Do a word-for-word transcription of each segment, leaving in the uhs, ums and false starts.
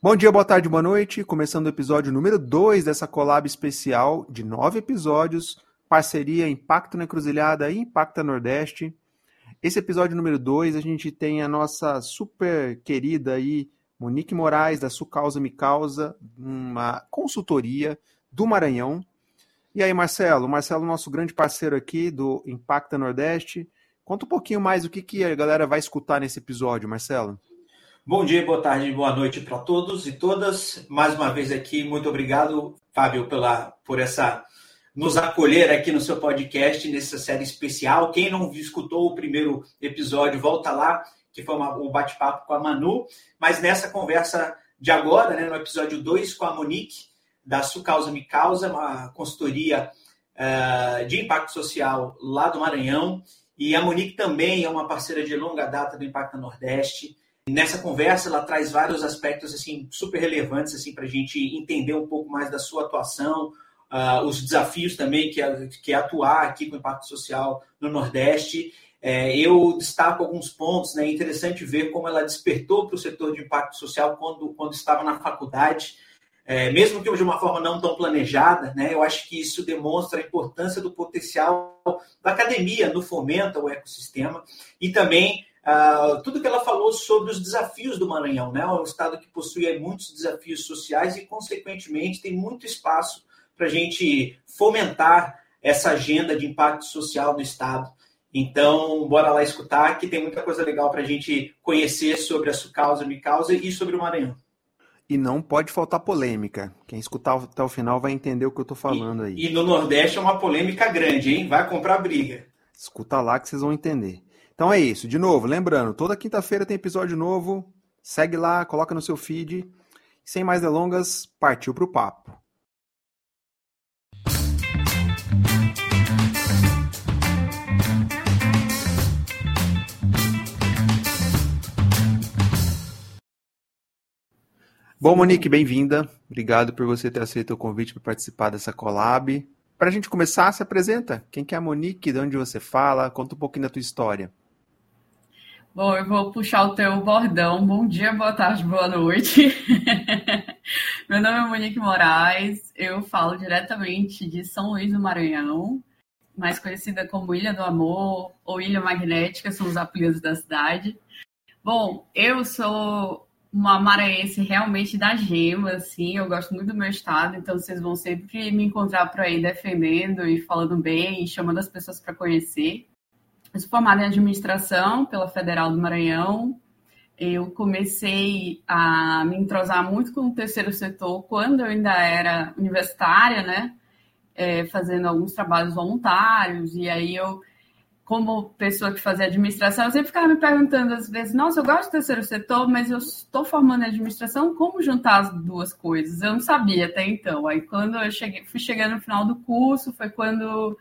Bom dia, boa tarde, boa noite. Começando o episódio número dois dessa collab especial de nove episódios, parceria Impacto na Encruzilhada e Impacta Nordeste. Esse episódio número dois, a gente tem a nossa super querida aí, Monique Moraes, da Su Causa Me Causa, uma consultoria do Maranhão. E aí, Marcelo? Marcelo, nosso grande parceiro aqui do Impacta Nordeste. Conta um pouquinho mais o que, que a galera vai escutar nesse episódio, Marcelo. Bom dia, boa tarde, boa noite para todos e todas. Mais uma vez aqui, muito obrigado, Fábio, pela, por essa nos acolher aqui no seu podcast, nessa série especial. Quem não escutou o primeiro episódio, volta lá, que foi uma, um bate-papo com a Manu. Mas nessa conversa de agora, né, no episódio dois, com a Monique, da Su Causa Me Causa, uma consultoria uh, de impacto social lá do Maranhão. E a Monique também é uma parceira de longa data do Impacta Nordeste. Nessa conversa, ela traz vários aspectos assim, super relevantes assim, para a gente entender um pouco mais da sua atuação, uh, os desafios também que é, que é atuar aqui com o impacto social no Nordeste. É, eu destaco alguns pontos, né? É interessante ver como ela despertou para o setor de impacto social quando, quando estava na faculdade, é, mesmo que de uma forma não tão planejada, né? Eu acho que isso demonstra a importância do potencial da academia no fomento ao ecossistema e também Uh, tudo que ela falou sobre os desafios do Maranhão, né? É um estado que possui muitos desafios sociais e, consequentemente, tem muito espaço para a gente fomentar essa agenda de impacto social no estado. Então, bora lá escutar, que tem muita coisa legal para a gente conhecer sobre a Su Causa Me Causa e sobre o Maranhão. E não pode faltar polêmica. Quem escutar até o final vai entender o que eu estou falando aí. E, e no Nordeste é uma polêmica grande, hein? Vai comprar briga. Escuta lá que vocês vão entender. Então é isso, de novo, lembrando, toda quinta-feira tem episódio novo, segue lá, coloca no seu feed. Sem mais delongas, partiu pro papo. Bom, Monique, bem-vinda. Obrigado por você ter aceito o convite para participar dessa collab. Para a gente começar, se apresenta. Quem que é a Monique, de onde você fala, conta um pouquinho da tua história. Bom, eu vou puxar o teu bordão. Bom dia, boa tarde, boa noite. Meu nome é Monique Moraes, eu falo diretamente de São Luís do Maranhão, mais conhecida como Ilha do Amor ou Ilha Magnética, são os apelidos da cidade. Bom, eu sou uma maranhense realmente da gema, assim, eu gosto muito do meu estado, então vocês vão sempre me encontrar por aí defendendo e falando bem, chamando as pessoas para conhecer. Eu sou formada em administração pela Federal do Maranhão. Eu comecei a me entrosar muito com o terceiro setor quando eu ainda era universitária, né? É, fazendo alguns trabalhos voluntários. E aí eu, como pessoa que fazia administração, eu sempre ficava me perguntando às vezes, nossa, eu gosto do terceiro setor, mas eu estou formando em administração, como juntar as duas coisas? Eu não sabia até então. Aí quando eu cheguei, fui chegando no final do curso, foi quando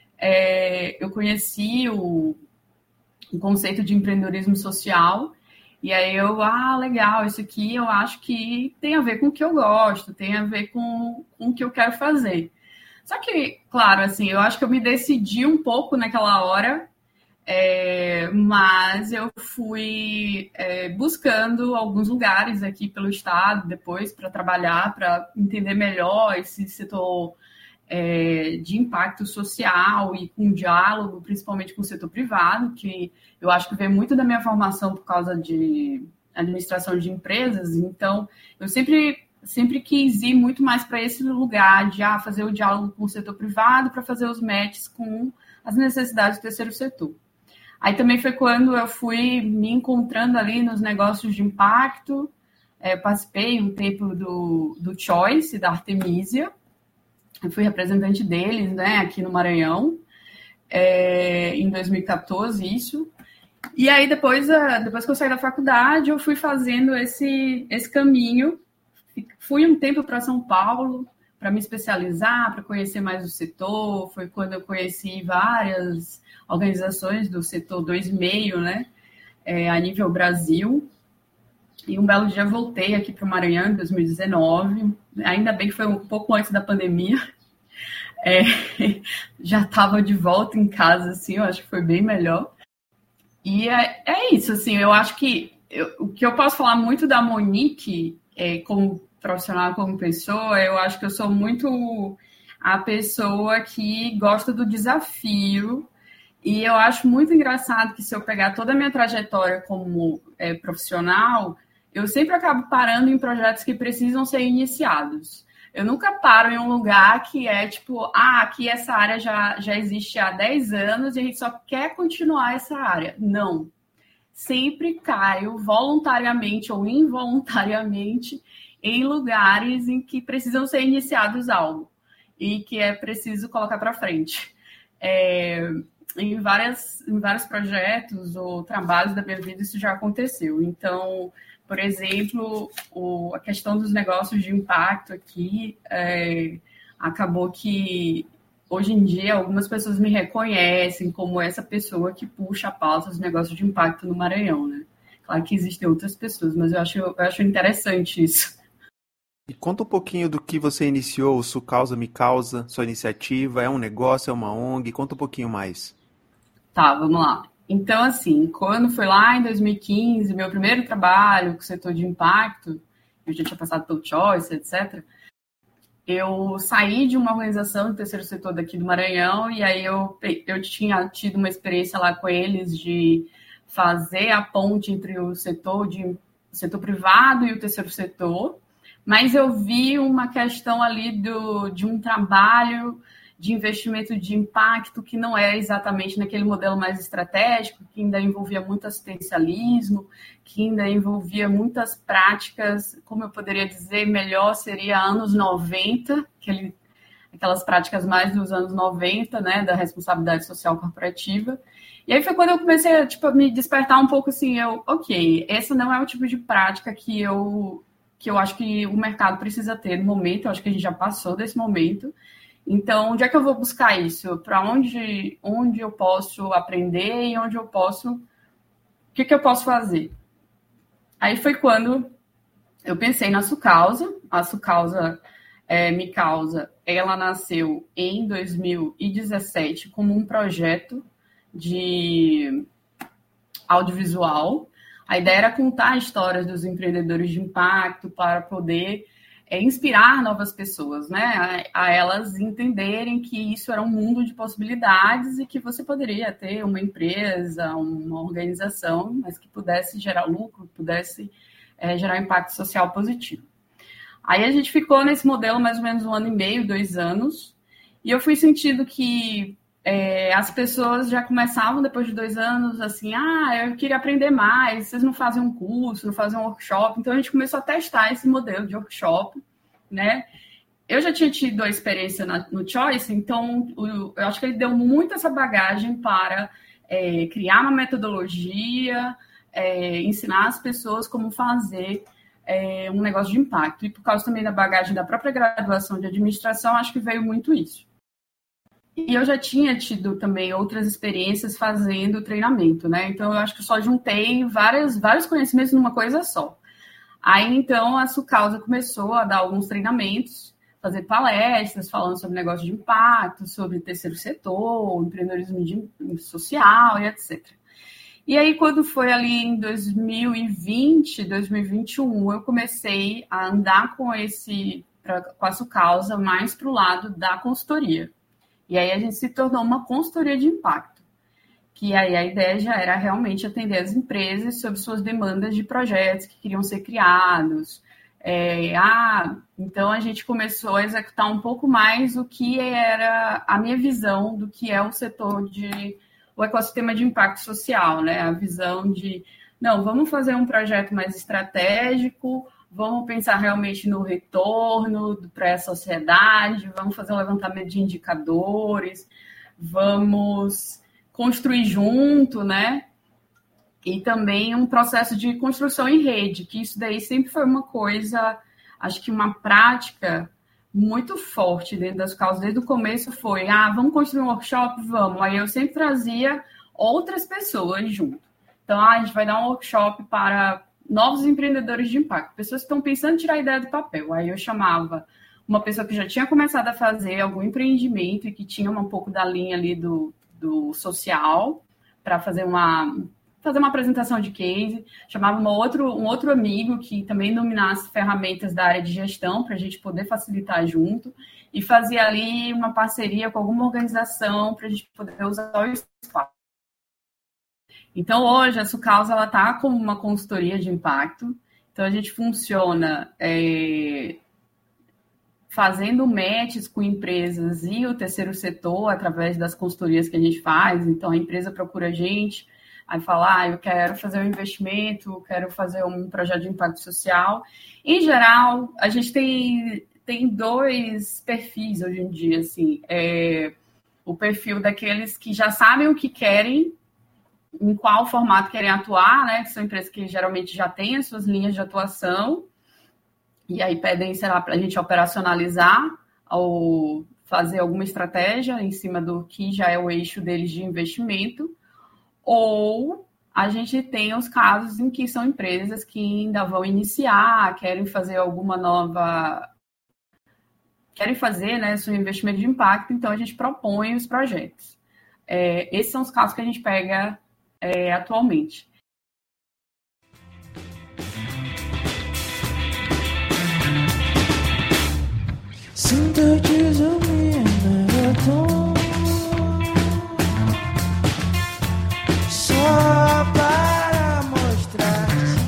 É, eu conheci o, o conceito de empreendedorismo social, e aí eu, ah, legal, isso aqui eu acho que tem a ver com o que eu gosto, tem a ver com, com o que eu quero fazer. Só que, claro, assim, eu acho que eu me decidi um pouco naquela hora, é, mas eu fui é, buscando alguns lugares aqui pelo estado depois para trabalhar, para entender melhor esse setor É, de impacto social e com diálogo, principalmente com o setor privado, que eu acho que veio muito da minha formação por causa de administração de empresas, então eu sempre, sempre quis ir muito mais para esse lugar de ah, fazer o diálogo com o setor privado para fazer os matches com as necessidades do terceiro setor. Aí também foi quando eu fui me encontrando ali nos negócios de impacto, é, participei um tempo do, do Choice, da Artemisia. Eu fui representante deles, né, aqui no Maranhão, é, em dois mil e quatorze, isso. E aí, depois, depois que eu saí da faculdade, eu fui fazendo esse, esse caminho. Fui um tempo para São Paulo, para me especializar, para conhecer mais o setor. Foi quando eu conheci várias organizações do setor dois e meio, né, é, a nível Brasil. E um belo dia voltei aqui para o Maranhão, em dois mil e dezenove. Ainda bem que foi um pouco antes da pandemia. É, já estava de volta em casa, assim, eu acho que foi bem melhor. E é, é isso, assim, eu acho que eu, o que eu posso falar muito da Monique é, como profissional, como pessoa, eu acho que eu sou muito a pessoa que gosta do desafio. E eu acho muito engraçado que se eu pegar toda a minha trajetória como é, profissional, eu sempre acabo parando em projetos que precisam ser iniciados. Eu nunca paro em um lugar que é tipo, ah, aqui essa área já, já existe há dez anos e a gente só quer continuar essa área. Não. Sempre caio voluntariamente ou involuntariamente em lugares em que precisam ser iniciados algo e que é preciso colocar para frente. É... Em, várias, em vários projetos ou trabalhos da minha vida isso já aconteceu. Então, por exemplo, o, a questão dos negócios de impacto aqui é, acabou que hoje em dia algumas pessoas me reconhecem como essa pessoa que puxa a pauta dos negócios de impacto no Maranhão, né? Claro que existem outras pessoas, mas eu acho, eu acho interessante isso. E conta um pouquinho do que você iniciou, o Su Causa Me Causa, sua iniciativa, é um negócio, é uma O N G, conta um pouquinho mais. Tá, vamos lá. Então, assim, quando foi lá em dois mil e quinze, meu primeiro trabalho com o setor de impacto, eu já tinha passado pelo Choice, etcétera, eu saí de uma organização do terceiro setor daqui do Maranhão e aí eu, eu tinha tido uma experiência lá com eles de fazer a ponte entre o setor, de, o setor privado e o terceiro setor, mas eu vi uma questão ali do, de um trabalho de investimento de impacto que não é exatamente naquele modelo mais estratégico, que ainda envolvia muito assistencialismo, que ainda envolvia muitas práticas, como eu poderia dizer, melhor seria anos noventa, aquele, aquelas práticas mais dos anos noventa, né, da responsabilidade social corporativa. E aí foi quando eu comecei a, tipo, a me despertar um pouco assim, eu, ok, esse não é o tipo de prática que eu, que eu acho que o mercado precisa ter no momento, eu acho que a gente já passou desse momento. Então, onde é que eu vou buscar isso? Para onde, onde eu posso aprender e onde eu posso... O que, que eu posso fazer? Aí foi quando eu pensei na Su Causa. A Su Causa é, Me Causa, ela nasceu em dois mil e dezessete como um projeto de audiovisual. A ideia era contar histórias dos empreendedores de impacto para poder... É inspirar novas pessoas, né? A, a elas entenderem que isso era um mundo de possibilidades e que você poderia ter uma empresa, uma organização, mas que pudesse gerar lucro, pudesse é, gerar impacto social positivo. Aí a gente ficou nesse modelo mais ou menos um ano e meio, dois anos, e eu fui sentindo que é, as pessoas já começavam, depois de dois anos, assim, ah, eu queria aprender mais, vocês não fazem um curso, não fazem um workshop. Então, a gente começou a testar esse modelo de workshop, né? Eu já tinha tido a experiência na, no Choice, então, o, eu acho que ele deu muito essa bagagem para é, criar uma metodologia, é, ensinar as pessoas como fazer é, um negócio de impacto. E por causa também da bagagem da própria graduação de administração, acho que veio muito isso. E eu já tinha tido também outras experiências fazendo treinamento, né? Então, eu acho que eu só juntei várias, vários conhecimentos numa coisa só. Aí, então, a Su Causa começou a dar alguns treinamentos, fazer palestras falando sobre negócio de impacto, sobre terceiro setor, empreendedorismo de, social e etcétera. E aí, quando foi ali em dois mil e vinte, dois mil e vinte e um, eu comecei a andar com, esse, pra, com a Su Causa mais para o lado da consultoria. E aí a gente se tornou uma consultoria de impacto, que aí a ideia já era realmente atender as empresas sobre suas demandas de projetos que queriam ser criados. É, ah, então a gente começou a executar um pouco mais o que era a minha visão do que é o setor de o ecossistema de impacto social, né? A visão de, não, vamos fazer um projeto mais estratégico, vamos pensar realmente no retorno para a sociedade, vamos fazer um levantamento de indicadores, vamos construir junto, né? E também um processo de construção em rede, que isso daí sempre foi uma coisa, acho que uma prática muito forte dentro das causas. Desde o começo foi, ah, vamos construir um workshop? Vamos. Aí eu sempre trazia outras pessoas junto. Então, ah, a gente vai dar um workshop para novos empreendedores de impacto, pessoas que estão pensando em tirar a ideia do papel. Aí eu chamava uma pessoa que já tinha começado a fazer algum empreendimento e que tinha um pouco da linha ali do, do social, para fazer uma, fazer uma apresentação de case, chamava uma outro, um outro amigo que também dominasse ferramentas da área de gestão para a gente poder facilitar junto e fazia ali uma parceria com alguma organização para a gente poder usar o espaço. Então, hoje, a Sucausa está como uma consultoria de impacto. Então, a gente funciona é, fazendo matches com empresas e o terceiro setor através das consultorias que a gente faz. Então, a empresa procura a gente, aí fala, ah, eu quero fazer um investimento, quero fazer um projeto de impacto social. Em geral, a gente tem, tem dois perfis hoje em dia, assim. É, o perfil daqueles que já sabem o que querem, em qual formato querem atuar, né? Que são empresas que geralmente já têm as suas linhas de atuação, e aí pedem, sei lá, para a gente operacionalizar ou fazer alguma estratégia em cima do que já é o eixo deles de investimento, ou a gente tem os casos em que são empresas que ainda vão iniciar, querem fazer alguma nova... querem fazer, né, seu investimento de impacto, então a gente propõe os projetos. É, esses são os casos que a gente pega É, atualmente. Só para mostrar.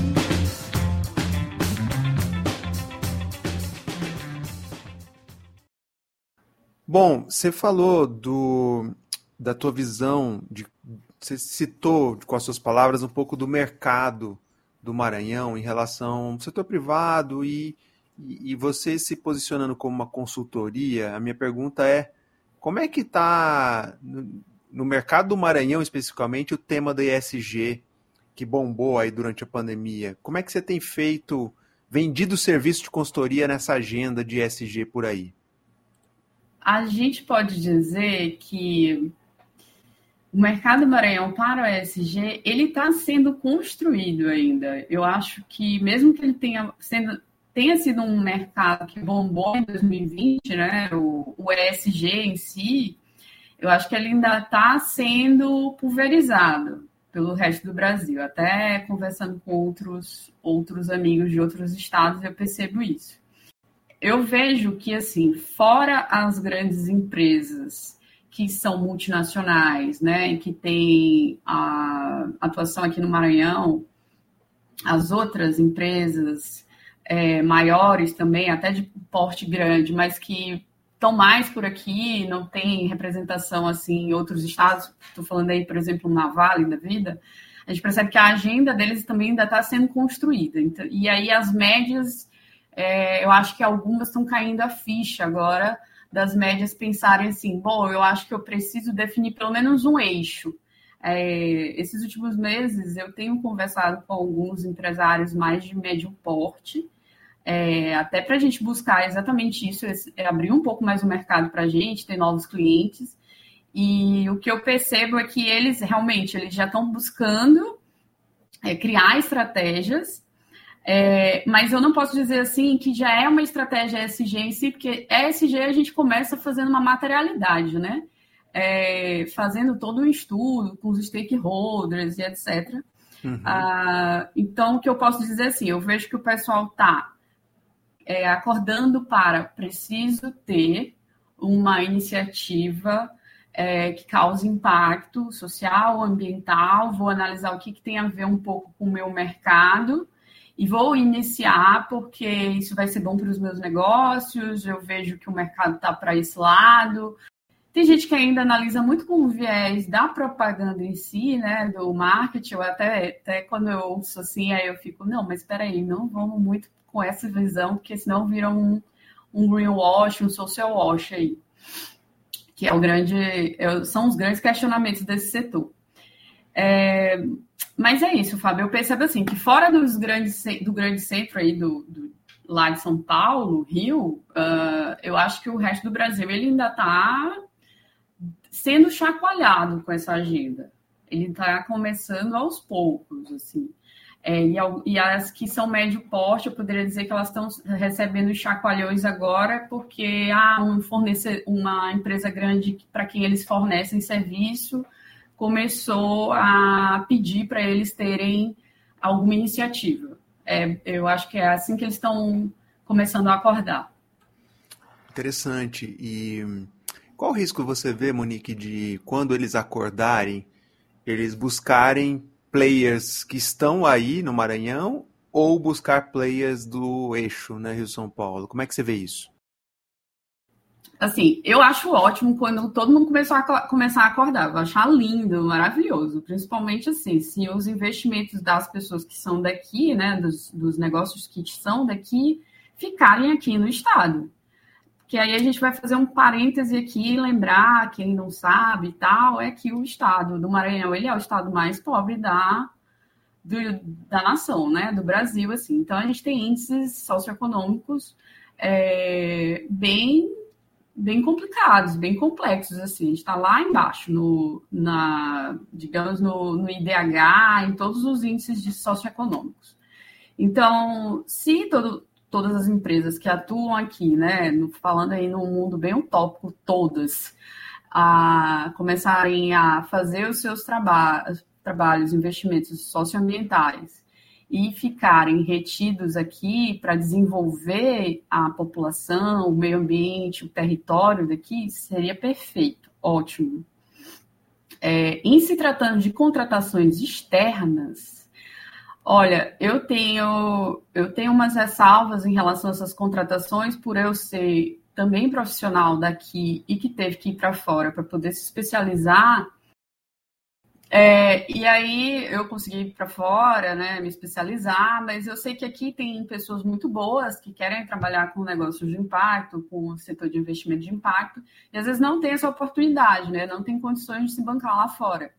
Bom, você falou do, da tua visão de Você citou, com as suas palavras, um pouco do mercado do Maranhão em relação ao setor privado e, e, e você se posicionando como uma consultoria. A minha pergunta é, como é que está, no, no mercado do Maranhão especificamente, o tema do E S G, que bombou aí durante a pandemia? Como é que você tem feito, vendido serviço de consultoria nessa agenda de E S G por aí? A gente pode dizer que o mercado Maranhão para o E S G, ele está sendo construído ainda. Eu acho que, mesmo que ele tenha, sendo, tenha sido um mercado que bombou em dois mil e vinte, né, o, o E S G em si, eu acho que ele ainda está sendo pulverizado pelo resto do Brasil. Até conversando com outros, outros amigos de outros estados, eu percebo isso. Eu vejo que, assim, fora as grandes empresas que são multinacionais, né, que tem a atuação aqui no Maranhão, as outras empresas é, maiores também, até de porte grande, mas que estão mais por aqui, não tem representação assim em outros estados, estou falando aí, por exemplo, na Vale da vida, a gente percebe que a agenda deles também ainda está sendo construída. Então, e aí as médias, é, eu acho que algumas estão caindo a ficha agora, das médias pensarem assim, bom, eu acho que eu preciso definir pelo menos um eixo. É, esses últimos meses eu tenho conversado com alguns empresários mais de médio porte, é, até para a gente buscar exatamente isso, é, abrir um pouco mais o mercado para a gente, ter novos clientes, e o que eu percebo é que eles realmente eles já estão buscando é, criar estratégias. É, mas eu não posso dizer assim que já é uma estratégia E S G em si, porque E S G a gente começa fazendo uma materialidade, né? É, fazendo todo um estudo com os stakeholders e etcétera. Uhum. Ah, então, o que eu posso dizer assim, eu vejo que o pessoal está é, acordando para preciso ter uma iniciativa é, que cause impacto social, ambiental, vou analisar o que, que tem a ver um pouco com o meu mercado, e vou iniciar porque isso vai ser bom para os meus negócios, eu vejo que o mercado está para esse lado. Tem gente que ainda analisa muito com o viés da propaganda em si, né, do marketing, eu até, até quando eu ouço assim, aí eu fico, não, mas espera aí, não vamos muito com essa visão, porque senão vira um, um greenwash, um social wash aí, que é o grande, é, são os grandes questionamentos desse setor. É, mas é isso, Fábio, eu percebo assim, que fora dos grandes, do grande centro aí, do, do, lá de São Paulo, Rio, uh, eu acho que o resto do Brasil, ele ainda está sendo chacoalhado com essa agenda. Ele está começando aos poucos, assim. É, e, e as que são médio porte, eu poderia dizer que elas estão recebendo chacoalhões agora porque há um fornecer, uma empresa grande para quem eles fornecem serviço começou a pedir para eles terem alguma iniciativa. É, eu acho que é assim que eles estão começando a acordar. Interessante. E qual risco você vê, Monique, de quando eles acordarem, eles buscarem players que estão aí no Maranhão ou buscar players do eixo, né, Rio-São Paulo? Como é que você vê isso? Assim, eu acho ótimo quando todo mundo começou a, começar a acordar. Eu vou achar lindo, maravilhoso. Principalmente, assim, se os investimentos das pessoas que são daqui, né, dos, dos negócios que são daqui, ficarem aqui no estado. Que aí a gente vai fazer um parêntese aqui, lembrar, quem não sabe e tal, é que o estado do Maranhão, ele é o estado mais pobre da, do, da nação, né, do Brasil, assim. Então, a gente tem índices socioeconômicos é, bem... bem complicados, bem complexos, assim. A gente está lá embaixo, no, na, digamos, no, no I D H, em todos os índices de socioeconômicos. Então, se todo, todas as empresas que atuam aqui, né, falando aí num mundo bem utópico, todas, a começarem a fazer os seus traba- trabalhos, investimentos socioambientais, e ficarem retidos aqui para desenvolver a população, o meio ambiente, o território daqui, seria perfeito, ótimo. É, em se tratando de contratações externas, olha, eu tenho, eu tenho umas ressalvas em relação a essas contratações, por eu ser também profissional daqui e que teve que ir para fora para poder se especializar. É, e aí eu consegui ir para fora, né, me especializar, mas eu sei que aqui tem pessoas muito boas que querem trabalhar com negócios de impacto, com o setor de investimento de impacto, e às vezes não tem essa oportunidade, né, não tem condições de se bancar lá fora.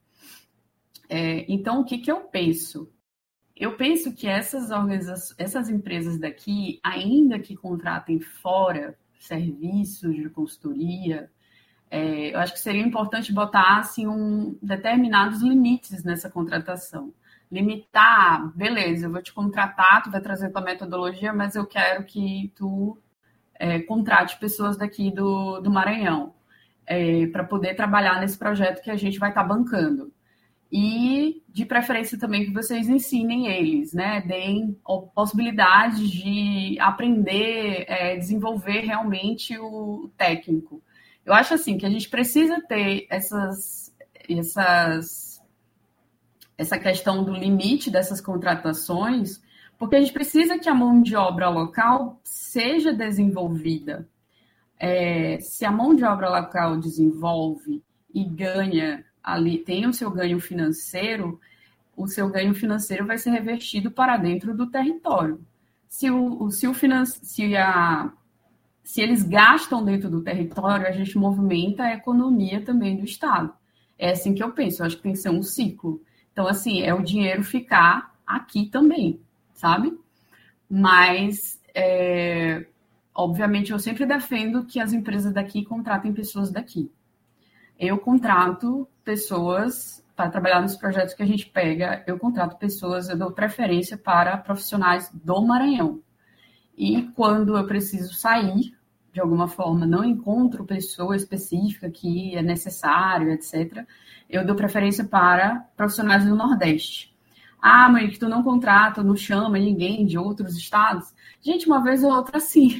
É, então, o que, que eu penso? Eu penso que essas, organizações, essas empresas daqui, ainda que contratem fora serviços de consultoria, É, eu acho que seria importante botar assim, um, determinados limites nessa contratação. Limitar, beleza, eu vou te contratar, tu vai trazer tua metodologia, mas eu quero que tu é, contrate pessoas daqui do, do Maranhão é, para poder trabalhar nesse projeto que a gente vai estar tá bancando. E, de preferência, também que vocês ensinem eles, né? Deem possibilidades de aprender, é, desenvolver realmente o técnico. Eu acho assim que a gente precisa ter essas, essas, essa questão do limite dessas contratações, porque a gente precisa que a mão de obra local seja desenvolvida. É, se a mão de obra local desenvolve e ganha ali, tem o seu ganho financeiro, o seu ganho financeiro vai ser revertido para dentro do território. Se, o, se, o finan- se a Se eles gastam dentro do território, a gente movimenta a economia também do Estado. É assim que eu penso, eu acho que tem que ser um ciclo. Então, assim, é o dinheiro ficar aqui também, sabe? Mas, é, obviamente, eu sempre defendo que as empresas daqui contratem pessoas daqui. Eu contrato pessoas para trabalhar nos projetos que a gente pega, eu contrato pessoas, eu dou preferência para profissionais do Maranhão. E quando eu preciso sair, de alguma forma, não encontro pessoa específica que é necessário, etcétera, eu dou preferência para profissionais do Nordeste. Ah, mãe, que tu não contrata, não chama ninguém de outros estados? Gente, uma vez ou outra, sim.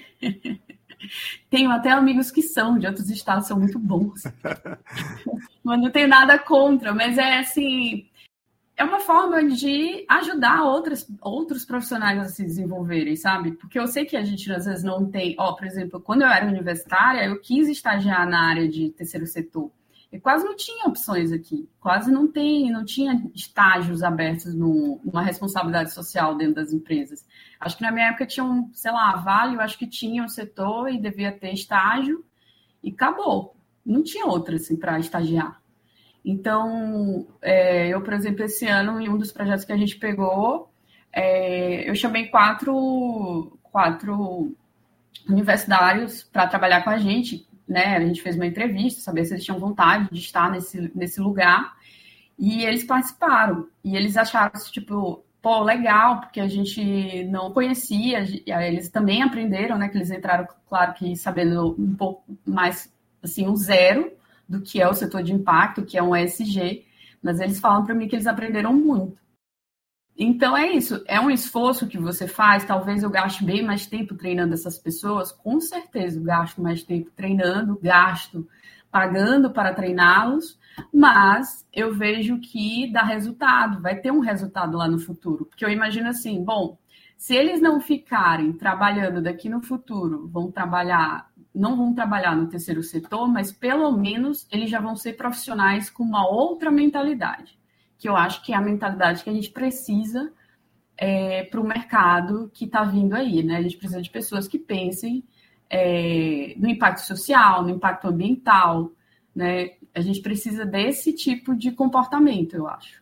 Tenho até amigos que são de outros estados, são muito bons. Mas não tenho nada contra, mas é assim... É uma forma de ajudar outras, outros profissionais a se desenvolverem, sabe? Porque eu sei que a gente, às vezes, não tem... Ó, por exemplo, quando eu era universitária, eu quis estagiar na área de terceiro setor. E quase não tinha opções aqui. Quase não tem, não tinha estágios abertos no, numa responsabilidade social dentro das empresas. Acho que na minha época tinha um, sei lá, Vale, eu acho que tinha um setor e devia ter estágio. E acabou. Não tinha outra, assim, para estagiar. Então, é, eu, por exemplo, esse ano, em um dos projetos que a gente pegou, é, eu chamei quatro, quatro universitários para trabalhar com a gente, né? A gente fez uma entrevista, saber se eles tinham vontade de estar nesse, nesse lugar, e eles participaram. E eles acharam, tipo, pô, legal, porque a gente não conhecia, eles também aprenderam, né? Que eles entraram, claro que sabendo um pouco mais, assim, um zero, do que é o setor de impacto, que é um E S G, mas eles falam para mim que eles aprenderam muito. Então é isso, é um esforço que você faz, talvez eu gaste bem mais tempo treinando essas pessoas, com certeza eu gasto mais tempo treinando, gasto pagando para treiná-los, mas eu vejo que dá resultado, vai ter um resultado lá no futuro, porque eu imagino assim, bom, se eles não ficarem trabalhando daqui no futuro, vão trabalhar, não vão trabalhar no terceiro setor, mas pelo menos eles já vão ser profissionais com uma outra mentalidade, que eu acho que é a mentalidade que a gente precisa é, para o mercado que está vindo aí, né? A gente precisa de pessoas que pensem é, no impacto social, no impacto ambiental, né? A gente precisa desse tipo de comportamento, eu acho.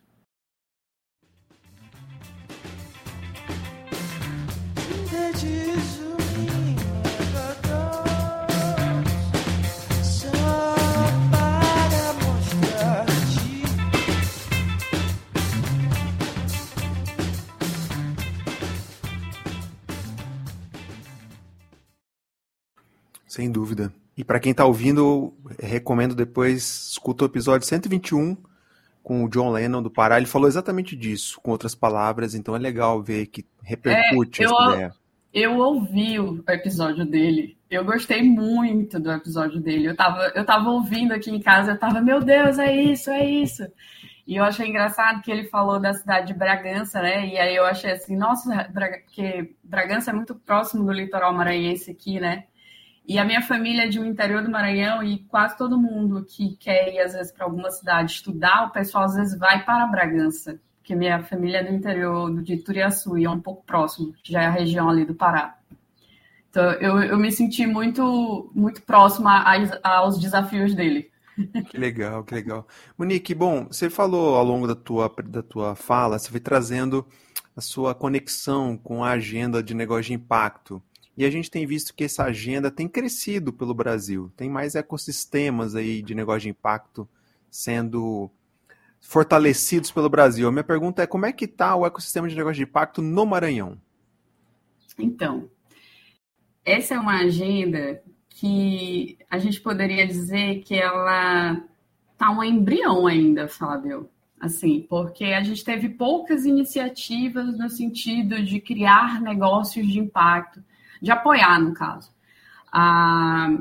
Sem dúvida. E para quem está ouvindo, recomendo depois, escuta o episódio cento e vinte e um com o John Lennon do Pará. Ele falou exatamente disso, com outras palavras, então é legal ver que repercute é, essa eu, ideia. Eu ouvi o episódio dele, eu gostei muito do episódio dele. Eu estava eu tava ouvindo aqui em casa, eu estava, meu Deus, é isso, é isso. E eu achei engraçado que ele falou da cidade de Bragança, né? E aí eu achei assim, nossa, porque Bragança é muito próximo do litoral maranhense aqui, né? E a minha família é de um interior do Maranhão e quase todo mundo que quer ir, às vezes, para alguma cidade estudar, o pessoal, às vezes, vai para Bragança, porque minha família é do interior de Turiaçu e é um pouco próximo, que já é a região ali do Pará. Então, eu, eu me senti muito, muito próxima aos desafios dele. Que legal, que legal. Monique, bom, você falou ao longo da tua, da tua fala, você foi trazendo a sua conexão com a agenda de negócio de impacto. E a gente tem visto que essa agenda tem crescido pelo Brasil. Tem mais ecossistemas aí de negócio de impacto sendo fortalecidos pelo Brasil. A minha pergunta é, como é que está o ecossistema de negócio de impacto no Maranhão? Então, essa é uma agenda que a gente poderia dizer que ela está um embrião ainda, Fábio. Assim, porque a gente teve poucas iniciativas no sentido de criar negócios de impacto, de apoiar, no caso. Ah,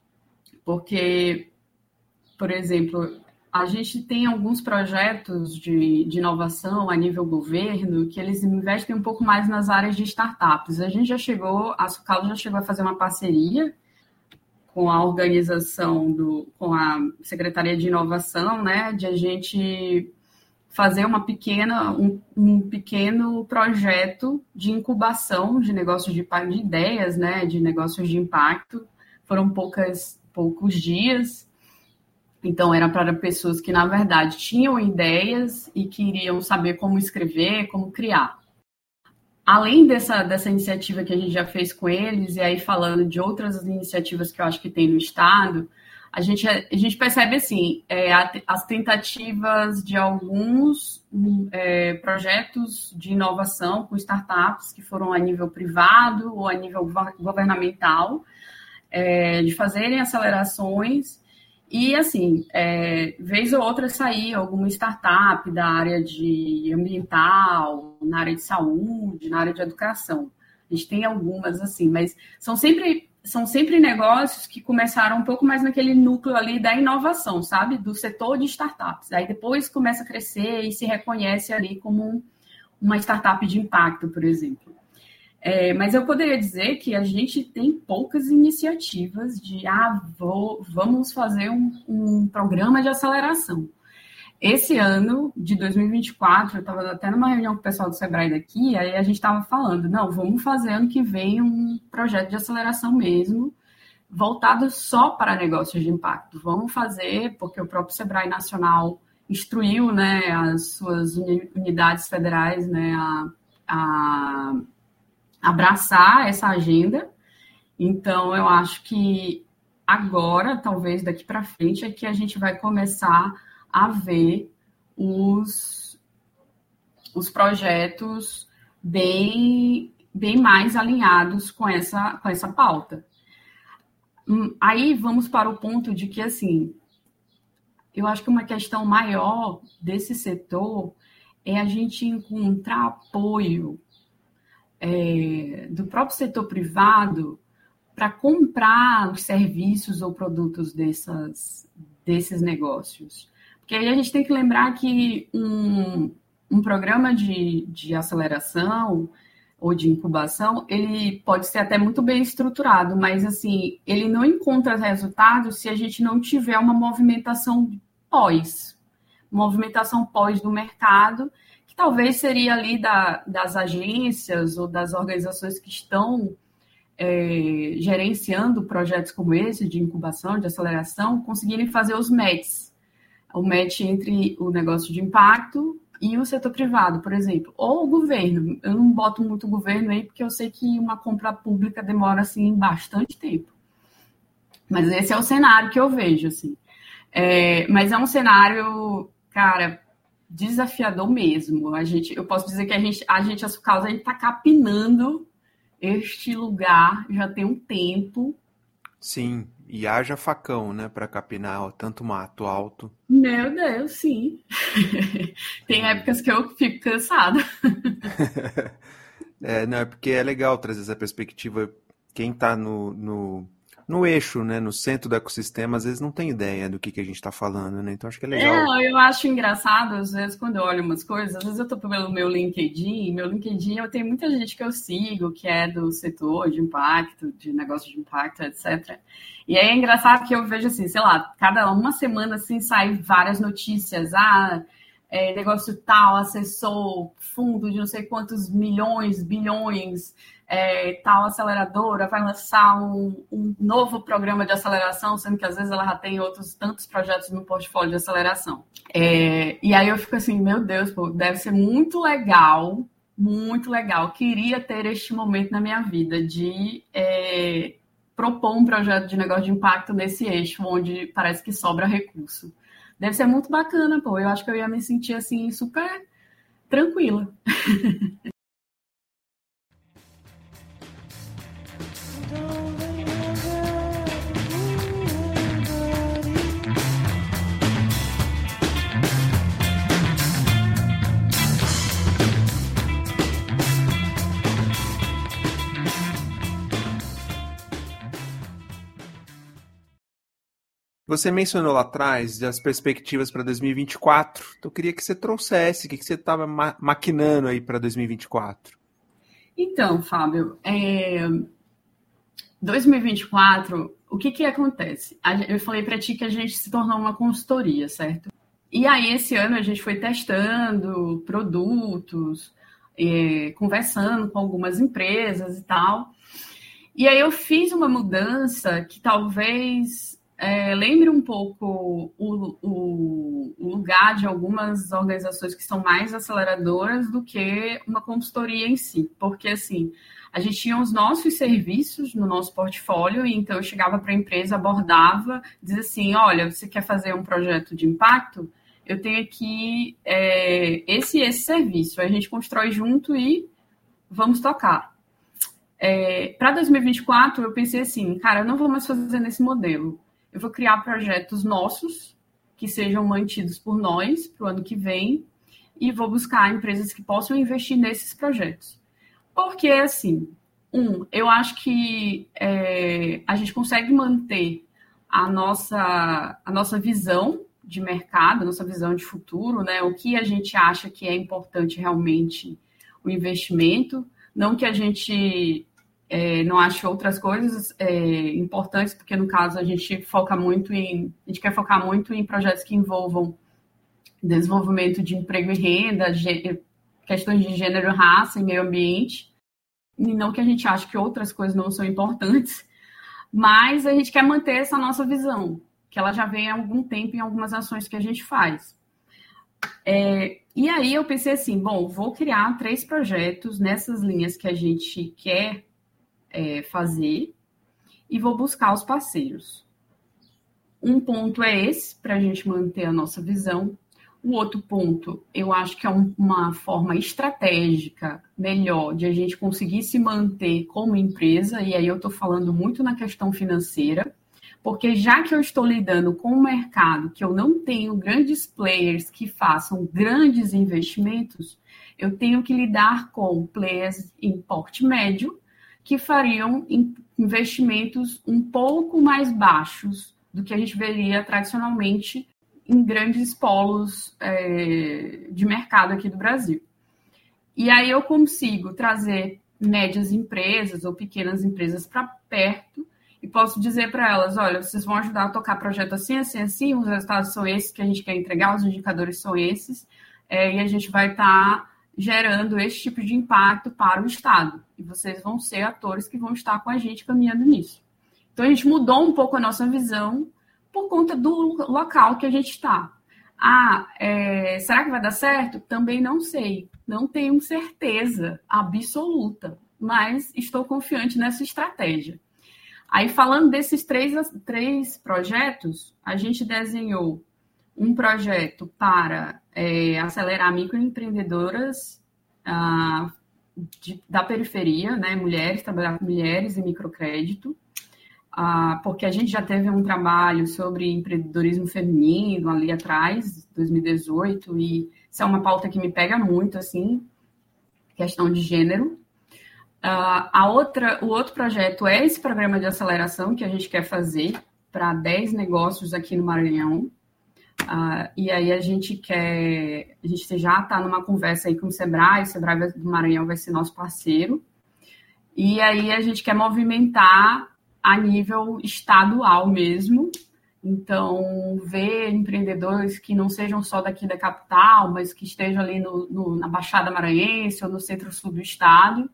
porque, por exemplo, a gente tem alguns projetos de, de inovação a nível governo que eles investem um pouco mais nas áreas de startups. A gente já chegou, a Sucalo já chegou a fazer uma parceria com a organização, do, com a Secretaria de Inovação, né, de a gente fazer uma pequena, um, um pequeno projeto de incubação de negócios de, de ideias, né, de negócios de impacto. Foram poucas, poucos dias, então era para pessoas que, na verdade, tinham ideias e queriam saber como escrever, como criar. Além dessa, dessa iniciativa que a gente já fez com eles, e aí falando de outras iniciativas que eu acho que tem no Estado, A gente, a gente percebe, assim, é, as tentativas de alguns é, projetos de inovação com startups que foram a nível privado ou a nível governamental, é, de fazerem acelerações e, assim, é, vez ou outra sair alguma startup da área de ambiental, na área de saúde, na área de educação. A gente tem algumas, assim, mas são sempre... São sempre negócios que começaram um pouco mais naquele núcleo ali da inovação, sabe? Do setor de startups. Aí depois começa a crescer e se reconhece ali como uma startup de impacto, por exemplo. É, mas eu poderia dizer que a gente tem poucas iniciativas de, ah, vou, vamos fazer um, um programa de aceleração. Esse ano, de dois mil e vinte e quatro, eu estava até numa reunião com o pessoal do Sebrae daqui, aí a gente estava falando, não, vamos fazer ano que vem um projeto de aceleração mesmo, voltado só para negócios de impacto. Vamos fazer, porque o próprio Sebrae Nacional instruiu, né, as suas unidades federais, né, a, a abraçar essa agenda. Então, eu acho que agora, talvez daqui para frente, é que a gente vai começar a ver os, os projetos bem, bem mais alinhados com essa, com essa pauta. Aí vamos para o ponto de que, assim, eu acho que uma questão maior desse setor é a gente encontrar apoio é, do próprio setor privado para comprar os serviços ou produtos dessas, desses negócios. Porque aí a gente tem que lembrar que um, um programa de, de aceleração ou de incubação, ele pode ser até muito bem estruturado, mas assim, ele não encontra resultados se a gente não tiver uma movimentação pós, movimentação pós do mercado, que talvez seria ali da, das agências ou das organizações que estão é, gerenciando projetos como esse, de incubação, de aceleração, conseguirem fazer os matches, o match entre o negócio de impacto e o setor privado, por exemplo, ou o governo. Eu não boto muito o governo aí, porque eu sei que uma compra pública demora, assim, bastante tempo. Mas esse é o cenário que eu vejo, assim. É, mas é um cenário, cara, desafiador mesmo. A gente, eu posso dizer que a gente, a gente, a Sucausa, a gente está capinando este lugar já tem um tempo. Sim, e haja facão, né, para capinar ó, tanto mato alto. Meu Deus, sim. Tem épocas que eu fico cansada. É, não, é porque é legal trazer essa perspectiva. Quem está no, no, no eixo, né, no centro do ecossistema, às vezes não tem ideia do que, que a gente está falando, né? Então acho que é legal. É, eu acho engraçado, às vezes, quando eu olho umas coisas, às vezes eu estou pelo meu LinkedIn, meu LinkedIn eu tenho muita gente que eu sigo, que é do setor de impacto, de negócio de impacto, etcétera. E aí é engraçado que eu vejo assim, sei lá, cada uma semana assim sai várias notícias, ah, é, negócio tal, acessou fundo de não sei quantos milhões, bilhões, é, tal aceleradora vai lançar um, um novo programa de aceleração, sendo que às vezes ela já tem outros tantos projetos no portfólio de aceleração. É, e aí eu fico assim, meu Deus, pô, deve ser muito legal, muito legal. Queria ter este momento na minha vida de é, propor um projeto de negócio de impacto nesse eixo, onde parece que sobra recurso. Deve ser muito bacana, pô. Eu acho que eu ia me sentir assim, super tranquila. Você mencionou lá atrás as perspectivas para dois mil e vinte e quatro. Então, eu queria que você trouxesse o que você estava ma- maquinando aí para dois mil e vinte e quatro. Então, Fábio, é... dois mil e vinte e quatro, o que que acontece? Eu falei para ti que a gente se tornou uma consultoria, certo? E aí, esse ano, a gente foi testando produtos, é, conversando com algumas empresas e tal. E aí, eu fiz uma mudança que talvez... É, lembre um pouco o, o, o lugar de algumas organizações que são mais aceleradoras do que uma consultoria em si, porque assim, a gente tinha os nossos serviços no nosso portfólio, e então eu chegava para a empresa, abordava, dizia assim, olha, você quer fazer um projeto de impacto? Eu tenho aqui é, esse e esse serviço, a gente constrói junto e vamos tocar. É, para dois mil e vinte e quatro, eu pensei assim, cara, eu não vou mais fazer nesse modelo. Eu vou criar projetos nossos, que sejam mantidos por nós para o ano que vem, e vou buscar empresas que possam investir nesses projetos. Porque, assim, um, eu acho que é, a gente consegue manter a nossa, a nossa visão de mercado, a nossa visão de futuro, né? O que a gente acha que é importante realmente o investimento, não que a gente... É, não acho outras coisas é, importantes, porque no caso a gente foca muito em, a gente quer focar muito em projetos que envolvam desenvolvimento de emprego e renda, gê, questões de gênero, raça e meio ambiente, e não que a gente ache que outras coisas não são importantes, mas a gente quer manter essa nossa visão, que ela já vem há algum tempo em algumas ações que a gente faz. É, e aí eu pensei assim, bom, vou criar três projetos nessas linhas que a gente quer É, fazer e vou buscar os parceiros. Um ponto é esse, para a gente manter a nossa visão. O outro ponto, eu acho que é um, uma forma estratégica melhor de a gente conseguir se manter como empresa, e aí eu estou falando muito na questão financeira, Porque já que eu estou lidando com um mercado que eu não tenho grandes players que façam grandes investimentos, eu tenho que lidar com players em porte médio que fariam investimentos um pouco mais baixos do que a gente veria tradicionalmente em grandes polos é, de mercado aqui do Brasil. E aí eu consigo trazer médias empresas ou pequenas empresas para perto e posso dizer para elas, olha, vocês vão ajudar a tocar projeto assim, assim, assim, os resultados são esses que a gente quer entregar, os indicadores são esses, é, e a gente vai estar tá gerando esse tipo de impacto para o Estado. E vocês vão ser atores que vão estar com a gente caminhando nisso. Então, a gente mudou um pouco a nossa visão por conta do local que a gente está. Ah, é, será que vai dar certo? Também não sei. Não tenho certeza absoluta, mas estou confiante nessa estratégia. Aí, falando desses três, três projetos, a gente desenhou um projeto para é, acelerar microempreendedoras ah, de, da periferia, né, mulheres, trabalhar com mulheres e microcrédito, ah, porque a gente já teve um trabalho sobre empreendedorismo feminino ali atrás, dois mil e dezoito, e isso é uma pauta que me pega muito, assim, questão de gênero. Uh, a outra, o outro projeto é esse programa de aceleração que a gente quer fazer para dez negócios aqui no Maranhão. Uh, e aí a gente quer, a gente já está numa conversa aí com o Sebrae, o Sebrae do Maranhão vai ser nosso parceiro. E aí a gente quer movimentar a nível estadual mesmo. Então, ver empreendedores que não sejam só daqui da capital, mas que estejam ali no, no, na Baixada Maranhense ou no centro-sul do estado.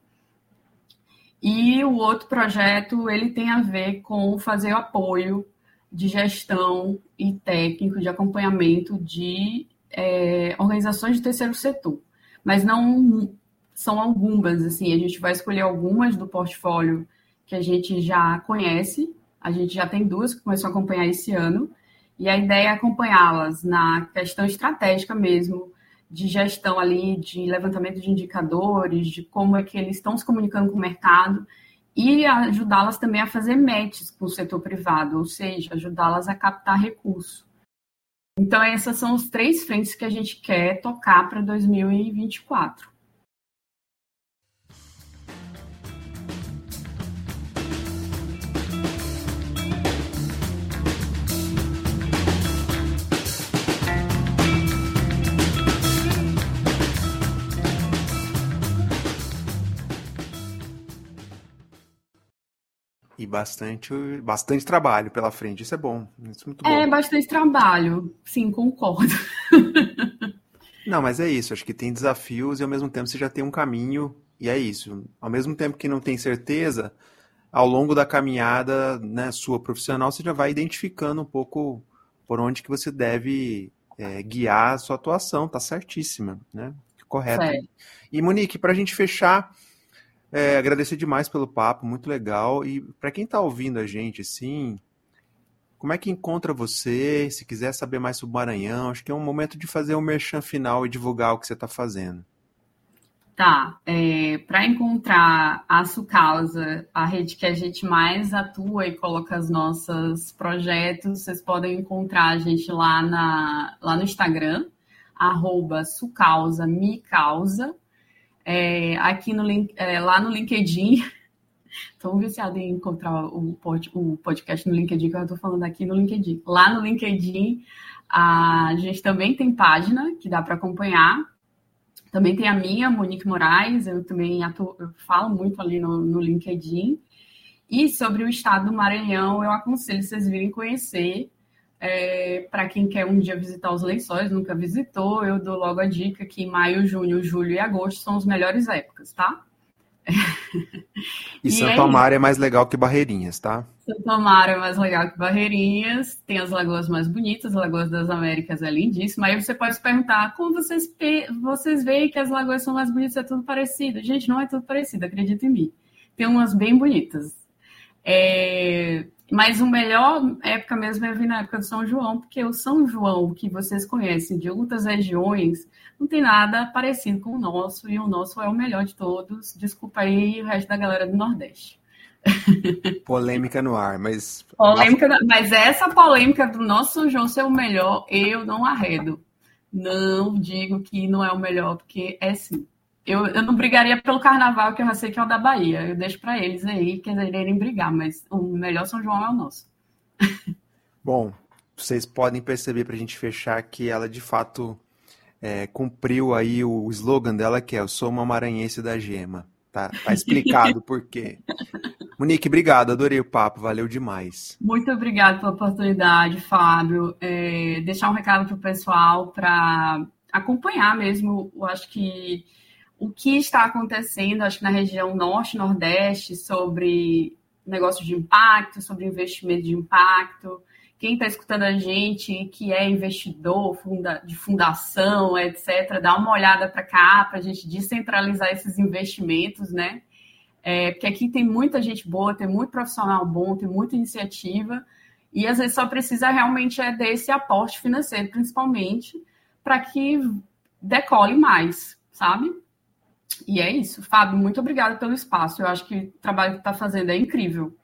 E o outro projeto, ele tem a ver com fazer o apoio de gestão e técnico de acompanhamento de é, organizações de terceiro setor. Mas não são algumas, assim, a gente vai escolher algumas do portfólio que a gente já conhece, a gente já tem duas que começou a acompanhar esse ano, e a ideia é acompanhá-las na questão estratégica mesmo, de gestão ali, de levantamento de indicadores, de como é que eles estão se comunicando com o mercado e ajudá-las também a fazer matches com o setor privado, ou seja, ajudá-las a captar recurso. Então, essas são as três frentes que a gente quer tocar para dois mil e vinte e quatro. E bastante, bastante trabalho pela frente, isso é bom. Isso é muito bom. É, bastante trabalho, sim, concordo. Não, mas é isso, acho que tem desafios e ao mesmo tempo você já tem um caminho, e é isso. Ao mesmo tempo que não tem certeza, ao longo da caminhada, né, sua profissional, você já vai identificando um pouco por onde que você deve é, guiar a sua atuação, tá certíssima, né? Correto. É. E Monique, para a gente fechar, É, agradecer demais pelo papo, muito legal. E para quem está ouvindo a gente, assim, como é que encontra você? Se quiser saber mais sobre o Maranhão, acho que é um momento de fazer um merchan final e divulgar o que você está fazendo. Tá, é, para encontrar a Sucausa, a rede que a gente mais atua e coloca os nossos projetos, vocês podem encontrar a gente lá, na, lá no Instagram, arroba Sucausa, me causa. É, aqui no, é, lá no LinkedIn, estou viciada em encontrar o, pod, o podcast no LinkedIn, que eu estou falando aqui no LinkedIn. Lá no LinkedIn, a gente também tem página que dá para acompanhar. Também tem a minha, Monique Moraes, eu também atuo, eu falo muito ali no, no LinkedIn. E sobre o estado do Maranhão, eu aconselho vocês virem conhecer. É, para quem quer um dia visitar os Lençóis, nunca visitou, eu dou logo a dica que maio, junho, julho e agosto são as melhores épocas, tá? E, e Santo Amaro é mais legal que Barreirinhas, tá? Santo Amaro é mais legal que Barreirinhas, tem as lagoas mais bonitas, a Lagoa das Américas é lindíssima. Aí você pode se perguntar, como vocês, vocês veem que as lagoas são mais bonitas, é tudo parecido? Gente, não é tudo parecido, acredita em mim. Tem umas bem bonitas. É... Mas a melhor época mesmo é vir na época do São João, porque o São João que vocês conhecem de outras regiões não tem nada parecido com o nosso, e o nosso é o melhor de todos. Desculpa aí o resto da galera do Nordeste. Polêmica no ar, mas... Polêmica, mas essa polêmica do nosso São João ser o melhor, eu não arredo. Não digo que não é o melhor, porque é sim. Eu, eu não brigaria pelo carnaval, que eu já sei que é o da Bahia. Eu deixo para eles aí, quererem brigar, mas o melhor São João é o nosso. Bom, vocês podem perceber, para a gente fechar, que ela de fato é, cumpriu aí o slogan dela, que é: eu sou uma maranhense da gema. Tá, tá explicado por quê. Monique, obrigado, adorei o papo, valeu demais. Muito obrigada pela oportunidade, Fábio. É, deixar um recado para o pessoal para acompanhar mesmo, eu acho que o que está acontecendo, acho que na região norte, nordeste, sobre negócio de impacto, sobre investimento de impacto. Quem está escutando a gente, que é investidor funda, de fundação, etcétera, dá uma olhada para cá, para a gente descentralizar esses investimentos, né? É, porque aqui tem muita gente boa, tem muito profissional bom, tem muita iniciativa, e às vezes só precisa realmente é desse aporte financeiro, principalmente, para que decole mais, sabe? E é isso. Fábio, muito obrigada pelo espaço. Eu acho que o trabalho que está fazendo é incrível.